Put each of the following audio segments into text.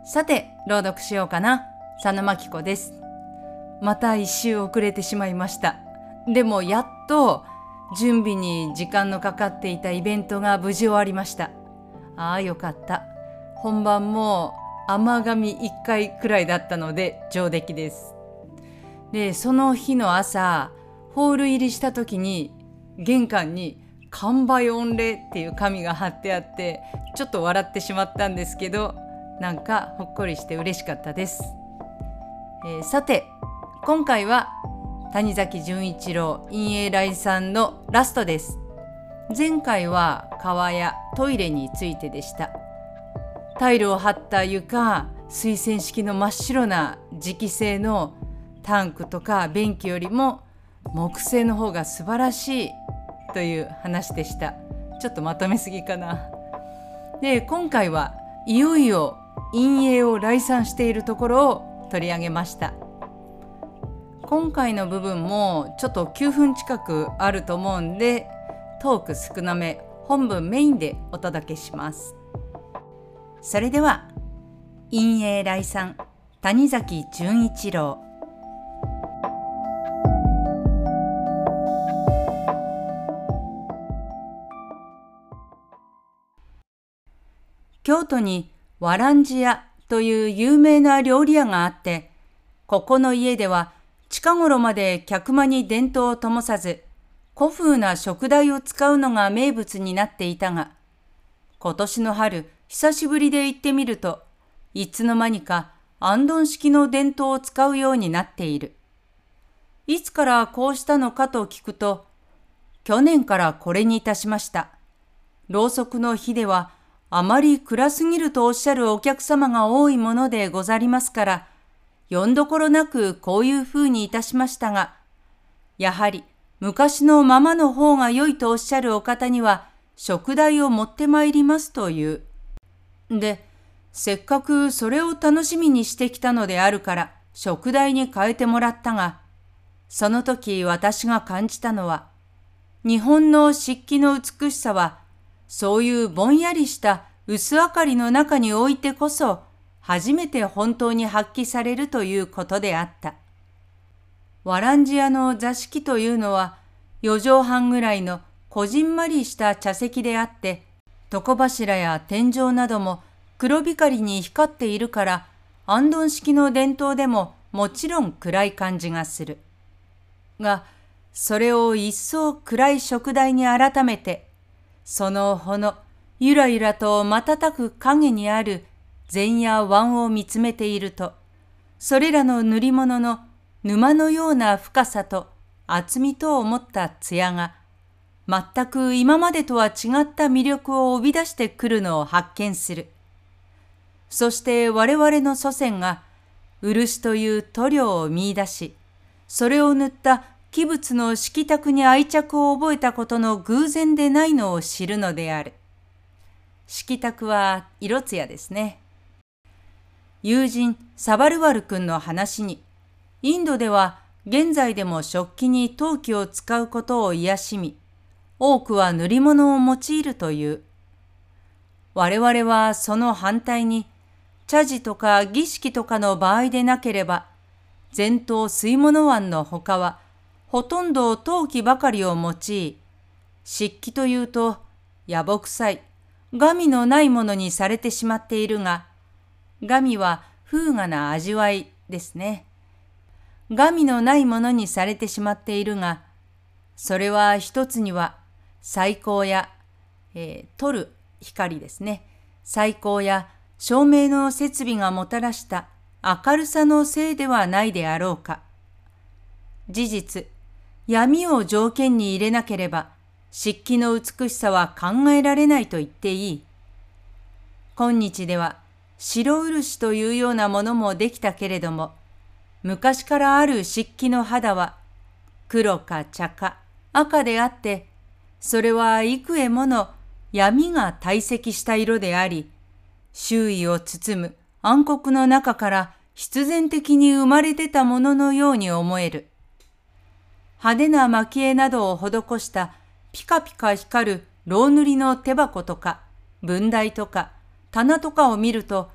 さて、朗読しようかな。佐野真希子です。また一周遅れてしまいました。でもやっと準備に時間のかかっていたイベントが無事終わりました。ああ、よかった。本番も甘噛み1回くらいだったので上出来です。で、その日の朝、ホール入りした時に玄関に完売御礼っていう紙が貼ってあって、ちょっと笑ってしまったんですけど、なんかほっこりして嬉しかったです。さて、今回は谷崎潤一郎陰影来さんのラストです。前回は川やトイレについてでした。タイルを張った床、水洗式の真っ白な磁気製のタンクとか便器よりも木製の方が素晴らしいという話でした。ちょっとまとめすぎかな。で、今回はいよいよ陰影を来賛しているところを取り上げました。今回の部分もちょっと9分近くあると思うんで、トーク少なめ、本文メインでお届けします。それでは、陰影来賛谷崎潤一郎。京都にわらんじ屋という有名な料理屋があって、ここの家では近頃まで客間に電灯を灯さず、古風な食台を使うのが名物になっていたが、今年の春、久しぶりで行ってみると、いつの間にかあんどん式の電灯を使うようになっている。いつからこうしたのかと聞くと、去年からこれにいたしました。ろうそくの火では、あまり暗すぎるとおっしゃるお客様が多いものでござりますから、よんどころなくこういうふうにいたしましたが、やはり昔のままの方が良いとおっしゃるお方には、食台を持ってまいりますという。で、せっかくそれを楽しみにしてきたのであるから、食台に変えてもらったが、その時私が感じたのは、日本の漆器の美しさは、そういうぼんやりした薄明かりの中においてこそ、初めて本当に発揮されるということであった。わらんじ屋の座敷というのは、4畳半ぐらいのこじんまりした茶席であって、床柱や天井なども黒光に光っているから、あんどん式の電灯でももちろん暗い感じがする。が、それを一層暗い食台に改めて、そのほのゆらゆらと瞬く影にある禅や腕を見つめていると、それらの塗り物の沼のような深さと厚みと思った艶が、全く今までとは違った魅力を帯び出してくるのを発見する。そして我々の祖先が漆という塗料を見出し、それを塗った器物の色卓に愛着を覚えたことの偶然でないのを知るのである。色卓は色艶ですね。友人サバルワル君の話に、インドでは現在でも食器に陶器を使うことを癒しみ、多くは塗り物を用いるという。我々はその反対に、茶事とか儀式とかの場合でなければ、前頭吸い物碗のほかは、ほとんど陶器ばかりを用い、漆器というと野暮臭い、神のないものにされてしまっているが、神は風雅な味わいですね。神のないものにされてしまっているが、それは一つには採光や、取る光ですね。採光や照明の設備がもたらした明るさのせいではないであろうか。事実、闇を条件に入れなければ、漆器の美しさは考えられないと言っていい。今日では白漆というようなものもできたけれども、昔からある漆器の肌は黒か茶か赤であって、それは幾重もの闇が堆積した色であり、周囲を包む暗黒の中から必然的に生まれ出たもののように思える。派手な蒔絵などを施したピカピカ光るろう塗りの手箱とか文台とか棚とかを見ると、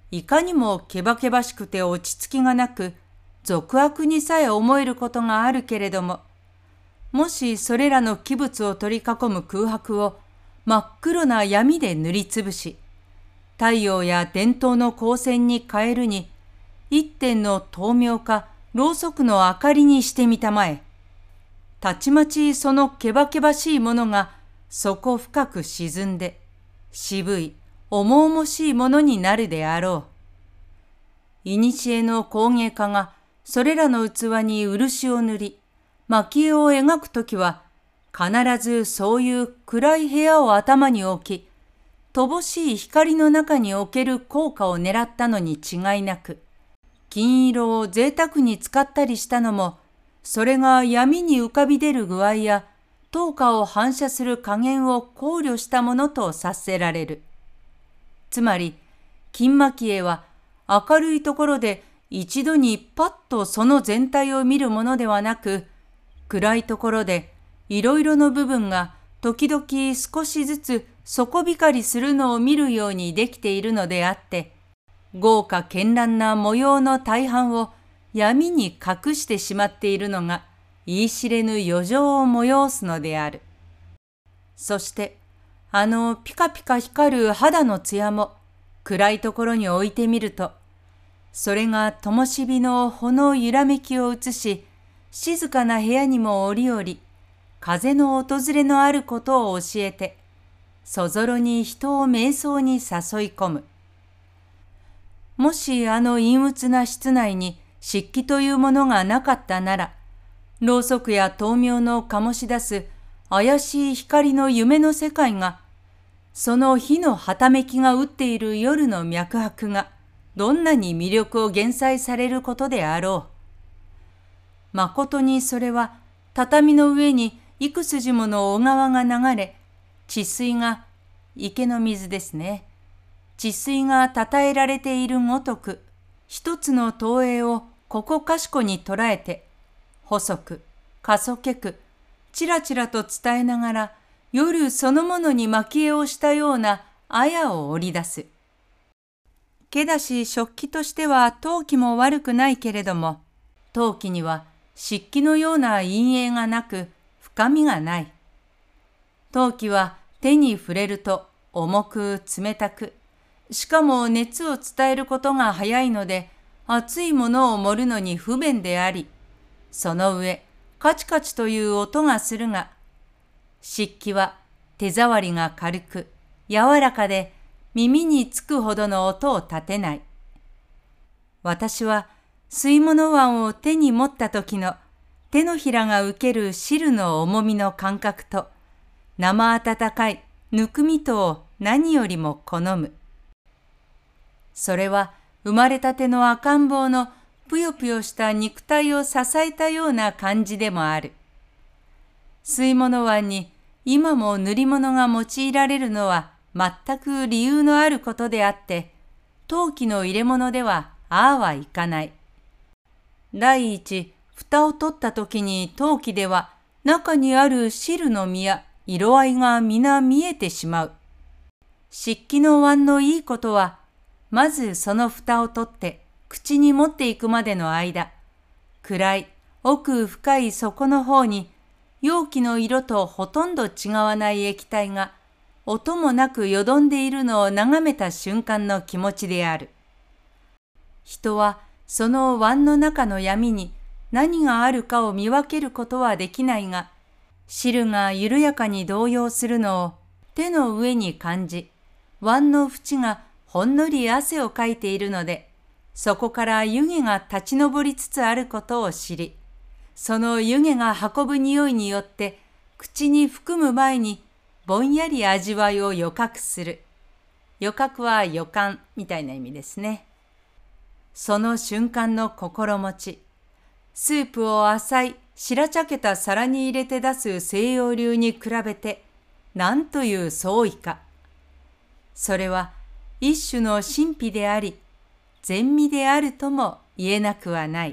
いかにもけばけばしくて落ち着きがなく、俗悪にさえ思えることがあるけれども、もしそれらの器物を取り囲む空白を真っ黒な闇で塗りつぶし、太陽や電灯の光線に変えるに、一点の灯明かろうそくの明かりにしてみたまえ。たちまちそのけばけばしいものが底深く沈んで、渋い、重々しいものになるであろう。いにしえの工芸家がそれらの器に漆を塗り、蒔絵を描くときは、必ずそういう暗い部屋を頭に置き、乏しい光の中における効果を狙ったのに違いなく、金色を贅沢に使ったりしたのも、それが闇に浮かび出る具合や、灯火を反射する加減を考慮したものと察せられる。つまり、金蒔絵は明るいところで一度にパッとその全体を見るものではなく、暗いところでいろいろの部分が時々少しずつ底光りするのを見るようにできているのであって、豪華絢爛な模様の大半を闇に隠してしまっているのが言い知れぬ余剰を催すのである。そしてあのピカピカ光る肌の艶も暗いところに置いてみると、それが灯火の穂の揺らめきを映し、静かな部屋にも折々、風の訪れのあることを教えて、そぞろに人を瞑想に誘い込む。もしあの陰鬱な室内に湿気というものがなかったなら、ろうそくや灯明の醸し出す怪しい光の夢の世界が、その火のはためきが打っている夜の脈拍が、どんなに魅力を減災されることであろう。まことにそれは畳の上に幾筋もの小川が流れ、治水が、池の水ですね。治水がたたえられているごとく、一つの投影をここかしこに捉えて、細く、かそけく、ちらちらと伝えながら、夜そのものに蒔絵をしたような綾を織り出す。けだし食器としては陶器も悪くないけれども、陶器には漆器のような陰影がなく、深みがない。陶器は手に触れると重く冷たく、しかも熱を伝えることが早いので、熱いものを盛るのに不便であり、その上、カチカチという音がするが、漆器は手触りが軽く、柔らかで耳につくほどの音を立てない。私は吸い物椀を手に持った時の手のひらが受ける汁の重みの感覚と、生温かいぬくみとを何よりも好む。それは生まれたての赤ん坊のぷよぷよした肉体を支えたような感じでもある。吸い物椀に今も塗り物が用いられるのは全く理由のあることであって、陶器の入れ物ではああはいかない。第一、蓋を取った時に陶器では中にある汁の実や色合いが皆見えてしまう。漆器の椀のいいことは、まずその蓋を取って口に持っていくまでの間、暗い奥深い底の方に容器の色とほとんど違わない液体が音もなくよどんでいるのを眺めた瞬間の気持ちである。人はその椀の中の闇に何があるかを見分けることはできないが、汁が緩やかに動揺するのを手の上に感じ、椀の縁がほんのり汗をかいているので、そこから湯気が立ち上りつつあることを知り、その湯気が運ぶ匂いによって口に含む前にぼんやり味わいを予覚する。予覚は予感みたいな意味ですね。その瞬間の心持ち、スープを浅い白茶けた皿に入れて出す西洋流に比べて、なんという創意か。それは一種の神秘であり、禅味であるとも言えなくはない。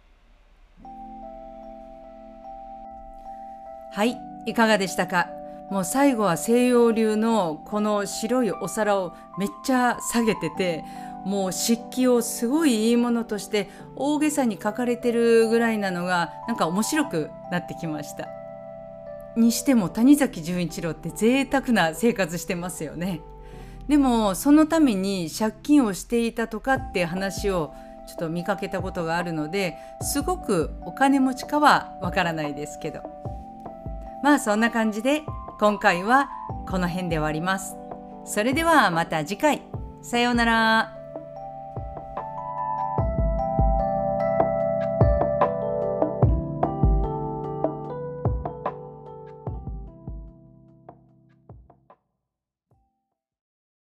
はい、いかがでしたか。もう最後は西洋流のこの白いお皿をめっちゃ下げてて、 もう漆器をすごいいいものとして大げさに書かれてるぐらいなのがなんか面白くなってきました。にしても谷崎潤一郎って贅沢な生活してますよね。でもそのために借金をしていたとかって話をちょっと見かけたことがあるので、すごくお金持ちかはわからないですけど、まあそんな感じで今回はこの辺で終わります。それではまた次回。さようなら。